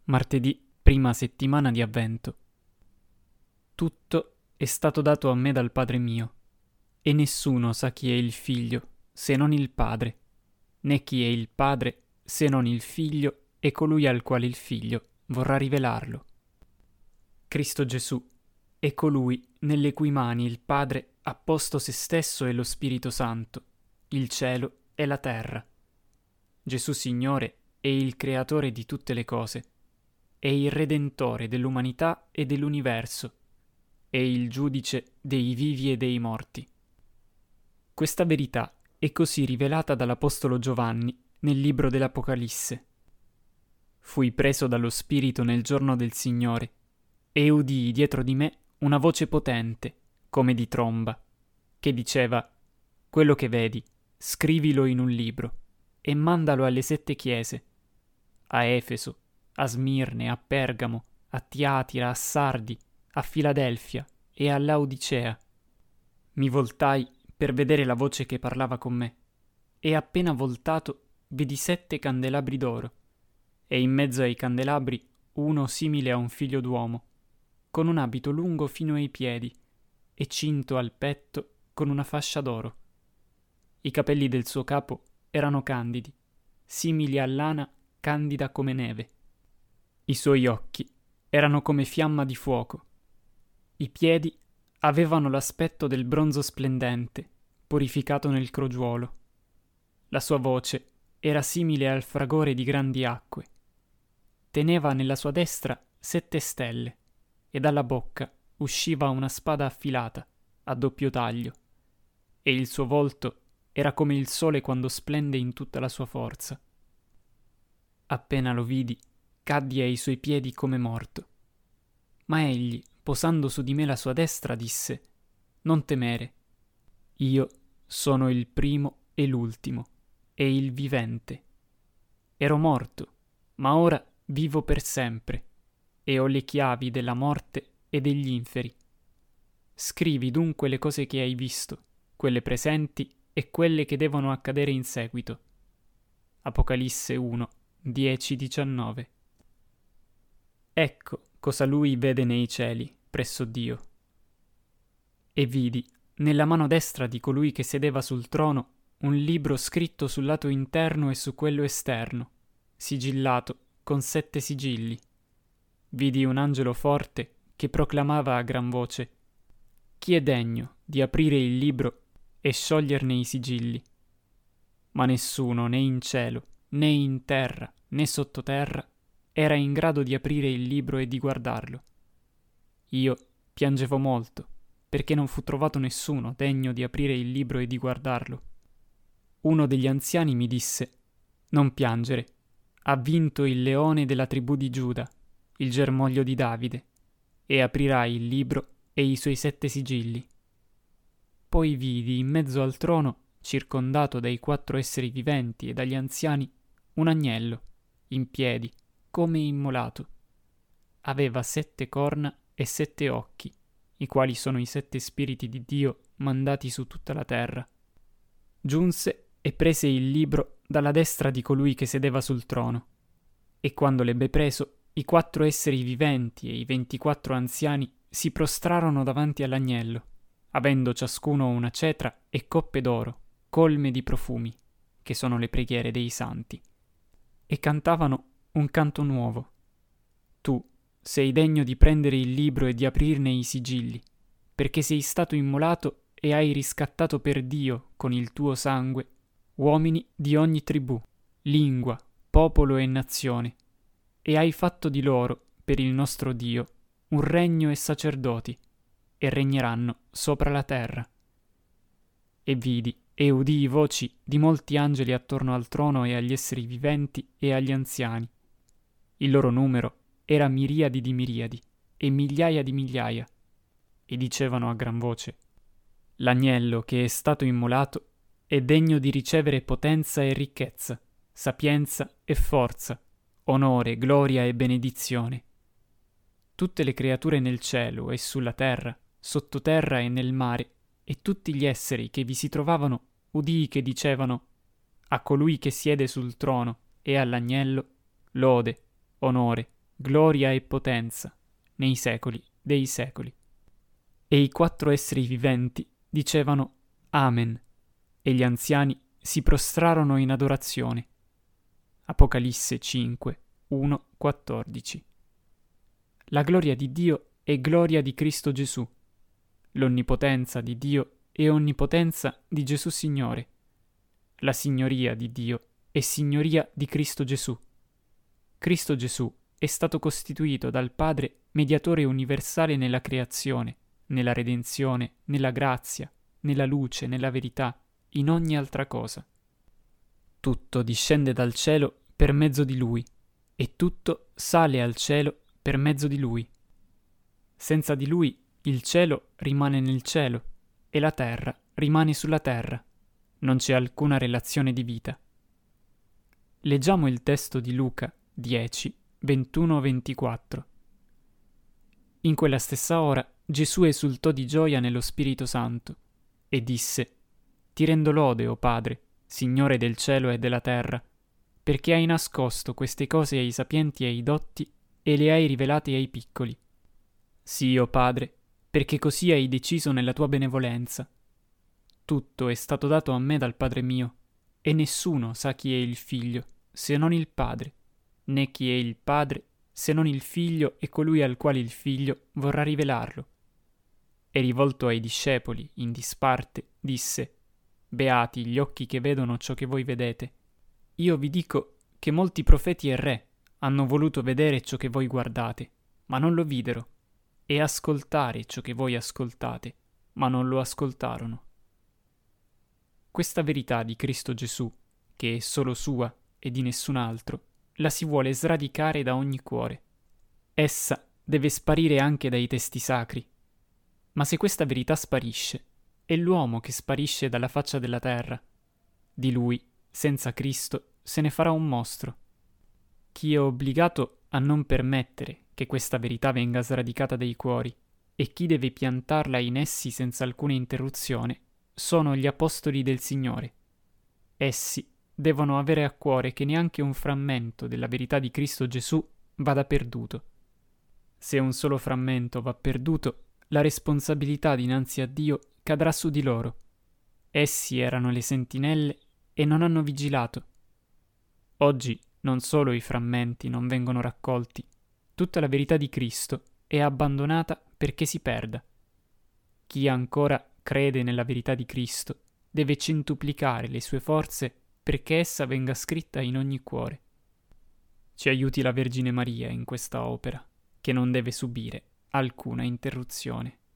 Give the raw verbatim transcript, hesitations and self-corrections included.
Martedì, prima settimana di Avvento. Tutto è stato dato a me dal Padre mio, e nessuno sa chi è il Figlio, se non il Padre, né chi è il Padre, se non il Figlio e colui al quale il Figlio vorrà rivelarlo. Cristo Gesù è colui nelle cui mani il Padre ha posto se stesso e lo Spirito Santo, il cielo e la terra. Gesù Signore è il Creatore di tutte le cose, è il Redentore dell'umanità e dell'universo, è il Giudice dei vivi e dei morti. Questa verità è così rivelata dall'Apostolo Giovanni nel libro dell'Apocalisse. Fui preso dallo Spirito nel giorno del Signore e udii dietro di me una voce potente, come di tromba, che diceva: «Quello che vedi, scrivilo in un libro e mandalo alle sette chiese, a Efeso, a Smirne, a Pergamo, a Tiatira, a Sardi, a Filadelfia e a Laodicea». Mi voltai per vedere la voce che parlava con me, e appena voltato vidi sette candelabri d'oro, e in mezzo ai candelabri uno simile a un figlio d'uomo, con un abito lungo fino ai piedi, e cinto al petto con una fascia d'oro. I capelli del suo capo erano candidi, simili a lana candida come neve. I suoi occhi erano come fiamma di fuoco. I piedi avevano l'aspetto del bronzo splendente, purificato nel crogiuolo. La sua voce era simile al fragore di grandi acque. Teneva nella sua destra sette stelle, e dalla bocca usciva una spada affilata, a doppio taglio, e il suo volto era come il sole quando splende in tutta la sua forza. Appena lo vidi, caddi ai suoi piedi come morto. Ma egli, posando su di me la sua destra, disse: «Non temere, io sono il primo e l'ultimo, e il vivente. Ero morto, ma ora vivo per sempre, e ho le chiavi della morte e degli inferi. Scrivi dunque le cose che hai visto, quelle presenti e quelle che devono accadere in seguito». Apocalisse uno, dieci diciannove. Ecco cosa lui vede nei cieli, presso Dio. E vidi, nella mano destra di colui che sedeva sul trono, un libro scritto sul lato interno e su quello esterno, sigillato con sette sigilli. Vidi un angelo forte che proclamava a gran voce: «Chi è degno di aprire il libro e scioglierne i sigilli?» Ma nessuno, né in cielo, né in terra, né sottoterra, era in grado di aprire il libro e di guardarlo. Io piangevo molto, perché non fu trovato nessuno degno di aprire il libro e di guardarlo. Uno degli anziani mi disse: «Non piangere, ha vinto il leone della tribù di Giuda, il germoglio di Davide, e aprirà il libro e i suoi sette sigilli». Poi vidi in mezzo al trono, circondato dai quattro esseri viventi e dagli anziani, un agnello, in piedi, come immolato. Aveva sette corna e sette occhi, i quali sono i sette spiriti di Dio mandati su tutta la terra. Giunse e prese il libro dalla destra di colui che sedeva sul trono. E quando l'ebbe preso, i quattro esseri viventi e i ventiquattro anziani si prostrarono davanti all'agnello, avendo ciascuno una cetra e coppe d'oro, colme di profumi, che sono le preghiere dei santi, e cantavano un canto nuovo. Tu sei degno di prendere il libro e di aprirne i sigilli, perché sei stato immolato e hai riscattato per Dio con il tuo sangue uomini di ogni tribù, lingua, popolo e nazione, e hai fatto di loro, per il nostro Dio, un regno e sacerdoti, e regneranno sopra la terra. E vidi e udii voci di molti angeli attorno al trono e agli esseri viventi e agli anziani. Il loro numero era miriadi di miriadi e migliaia di migliaia, e dicevano a gran voce: «L'agnello che è stato immolato è degno di ricevere potenza e ricchezza, sapienza e forza, onore, gloria e benedizione». Tutte le creature nel cielo e sulla terra, sottoterra e nel mare, e tutti gli esseri che vi si trovavano, udii che dicevano: «A colui che siede sul trono e all'agnello, lode, onore, gloria e potenza, nei secoli dei secoli. E i quattro esseri viventi dicevano Amen, e gli anziani si prostrarono in adorazione. Apocalisse cinque, uno, quattordici. La gloria di Dio è gloria di Cristo Gesù, l'onnipotenza di Dio è onnipotenza di Gesù Signore, la signoria di Dio è signoria di Cristo Gesù. Cristo Gesù è stato costituito dal Padre mediatore universale nella creazione, nella redenzione, nella grazia, nella luce, nella verità, in ogni altra cosa. Tutto discende dal cielo per mezzo di Lui, e tutto sale al cielo per mezzo di Lui. Senza di Lui il cielo rimane nel cielo, e la terra rimane sulla terra. Non c'è alcuna relazione di vita. Leggiamo il testo di Luca dieci, ventuno ventiquattro. In quella stessa ora Gesù esultò di gioia nello Spirito Santo e disse: Ti rendo lode, o Padre, Signore del cielo e della terra, perché hai nascosto queste cose ai sapienti e ai dotti e le hai rivelate ai piccoli. Sì, o Padre, perché così hai deciso nella tua benevolenza. Tutto è stato dato a me dal Padre mio, e nessuno sa chi è il Figlio, se non il Padre, né chi è il Padre, se non il Figlio e colui al quale il Figlio vorrà rivelarlo. E rivolto ai discepoli, in disparte, disse: Beati gli occhi che vedono ciò che voi vedete. Io vi dico che molti profeti e re hanno voluto vedere ciò che voi guardate, ma non lo videro, e ascoltare ciò che voi ascoltate, ma non lo ascoltarono. Questa verità di Cristo Gesù, che è solo sua e di nessun altro, la si vuole sradicare da ogni cuore. Essa deve sparire anche dai testi sacri. Ma se questa verità sparisce, è l'uomo che sparisce dalla faccia della terra. Di lui, senza Cristo, se ne farà un mostro. Chi è obbligato a non permettere che questa verità venga sradicata dai cuori, e chi deve piantarla in essi senza alcuna interruzione, sono gli apostoli del Signore. Essi devono avere a cuore che neanche un frammento della verità di Cristo Gesù vada perduto. Se un solo frammento va perduto, la responsabilità dinanzi a Dio cadrà su di loro. Essi erano le sentinelle e non hanno vigilato. Oggi non solo i frammenti non vengono raccolti, tutta la verità di Cristo è abbandonata perché si perda. Chi ancora crede nella verità di Cristo deve centuplicare le sue forze perché essa venga scritta in ogni cuore. Ci aiuti la Vergine Maria in questa opera, che non deve subire alcuna interruzione.